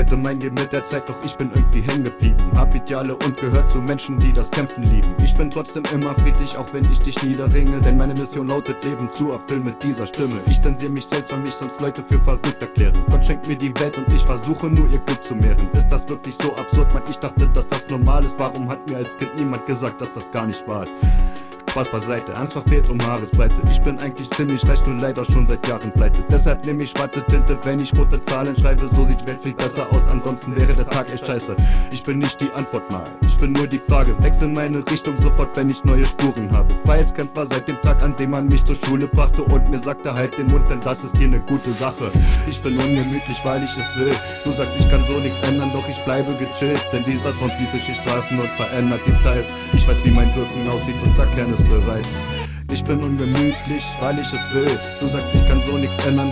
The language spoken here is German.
heute mein Leben mit der Zeit, doch ich bin irgendwie hängen geblieben. Hab Ideale und gehört zu Menschen, die das Kämpfen lieben. Ich bin trotzdem immer friedlich, auch wenn ich dich niederringe, denn meine Mission lautet, Leben zu erfüllen mit dieser Stimme. Ich zensiere mich selbst, weil mich sonst Leute für verrückt erklären. Gott schenkt mir die Welt und ich versuche nur ihr Glück zu mehren. Ist das wirklich so absurd, Mann? Ich dachte, dass das normal ist. Warum hat mir als Kind niemand gesagt, dass das gar nicht wahr ist? Spaß beiseite, Angst verfehlt um Haaresbreite. Ich bin eigentlich ziemlich reich, nur leider schon seit Jahren pleite. Deshalb nehme ich schwarze Tinte, wenn ich rote Zahlen schreibe. So sieht die Welt viel besser aus, ansonsten wäre der Tag echt scheiße. Ich bin nicht die Antwort, nein, ich bin nur die Frage. Wechsel meine Richtung sofort, wenn ich neue Spuren habe. Freiheitskämpfer seit dem Tag, an dem man mich zur Schule brachte und mir sagte, halt den Mund, denn das ist hier eine gute Sache. Ich bin ungemütlich, weil ich es will. Du sagst, ich kann so nichts ändern, doch ich bleibe gechillt. Denn dieser Sound fließt durch die Straßen und verändert Details. Ich weiß, wie mein Wirken aussieht und der Kern ist bereits. Ich bin ungemütlich, weil ich es will. Du sagst, ich kann so nichts ändern.